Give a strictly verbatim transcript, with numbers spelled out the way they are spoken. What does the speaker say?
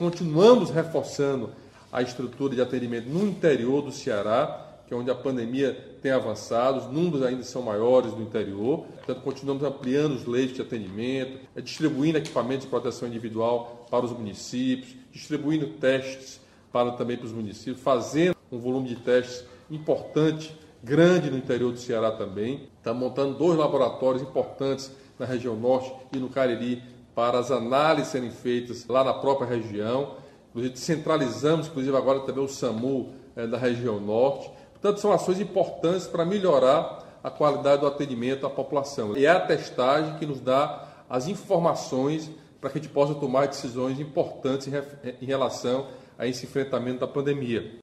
continuamos reforçando a estrutura de atendimento no interior do Ceará, que é onde a pandemia tem avançado, os números ainda são maiores no interior, portanto continuamos ampliando os leitos de atendimento, distribuindo equipamentos de proteção individual para os municípios, distribuindo testes para também para os municípios, fazendo um volume de testes importante, grande no interior do Ceará também. Estamos montando dois laboratórios importantes na região norte e no Cariri para as análises serem feitas lá na própria região. Inclusive, centralizamos, inclusive agora também o SAMU é, da região norte. Portanto, são ações importantes para melhorar a qualidade do atendimento à população. E é a testagem que nos dá as informações para que a gente possa tomar decisões importantes em relação a esse enfrentamento da pandemia.